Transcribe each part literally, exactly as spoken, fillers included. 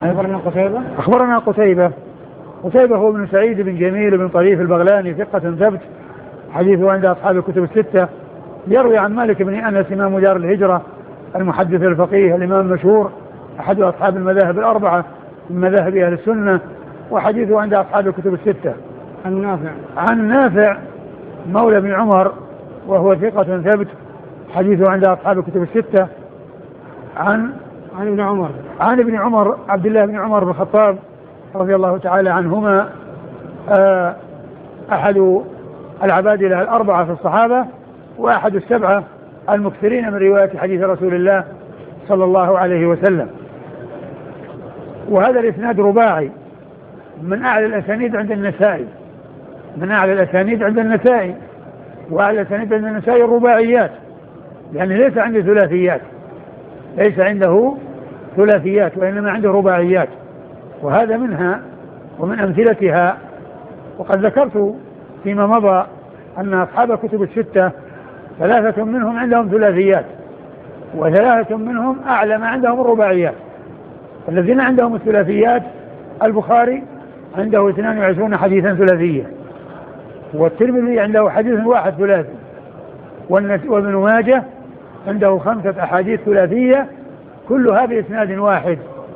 أخبرنا قتيبة أخبرنا قتيبة قتيبة هو ابن سعيد بن جميل بن طريف البغلاني ثقة ثبت، حديثه عند أصحاب الكتب الستة. يروي عن مالك بن أنس إمام دار الهجرة المحدث الفقيه الإمام المشهور أحد أصحاب المذاهب الأربعة من مذاهب أهل السنة، وحديثه عند أصحاب الكتب الستة. عن نافع عن نافع مولى بن عمر وهو ثقة ثبت، حديثه عند أصحاب الكتب الستة. عن عن ابن عمر عن ابن عمر عبد الله بن عمر بن الخطاب رضي الله تعالى عنهما، أحد العبادلة الأربعة في الصحابة وأحد السبعة المكثرين من رواية حديث رسول الله صلى الله عليه وسلم. وهذا الإسناد رباعي من أعلى الأسانيد عند النسائي من أعلى الأسانيد عند النسائي وأعلى الأسانيد عند النسائي الرباعيات، يعني ليس عنده ثلاثيات ليس عنده ثلاثيات وإنما عنده رباعيات، وهذا منها ومن أمثلتها. وقد ذكرت فيما مضى أن أصحاب الكتب الستة ثلاثة منهم عندهم ثلاثيات وثلاثة منهم أعلى ما عندهم الرباعيات. الذين عندهم الثلاثيات البخاري عنده اثنان وعشرون حديثا ثلاثية، والترمذي عنده حديث واحد ثلاثي، وابن ماجه عنده خمسة أحاديث ثلاثية كلها بإسناد واحد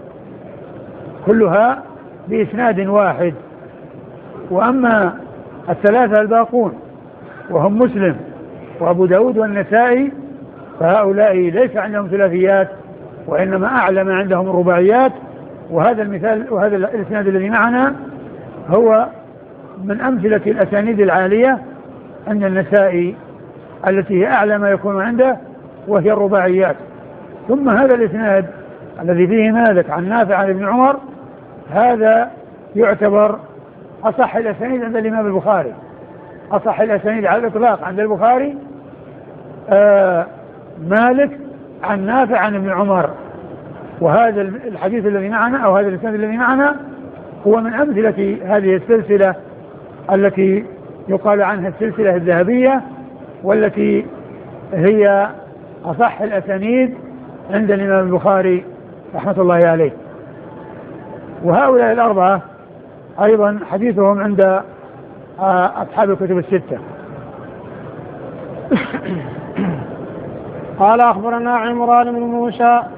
كلها بإسناد واحد. وأما الثلاثة الباقون وهم مسلم وأبو داود والنسائي فهؤلاء ليس عندهم ثلاثيات وإنما أعلى ما عندهم الرباعيات. وهذا المثال وهذا الإسناد الذي معنا هو من أمثلة الأسانيد العالية عند النسائي التي هي أعلى ما يكون عنده وهي الرباعيات. ثم هذا الإسناد الذي فيه مالك عن نافع عن ابن عمر هذا يعتبر أصح الأسانيد عند الإمام البخاري، أصح الأسانيد على الإطلاق عند البخاري آه مالك عن نافع عن ابن عمر. وهذا الحديث الذي معنا أو هذا الإسناد الذي معنا هو من أمثلة هذه السلسلة التي يقال عنها السلسلة الذهبية، والتي هي أصح الأسانيد عند الإمام البخاري رحمة الله عليه. وهؤلاء الأربعة أيضا حديثهم عند أصحاب الكتب الستة. قال أخبرنا عمران بن موسى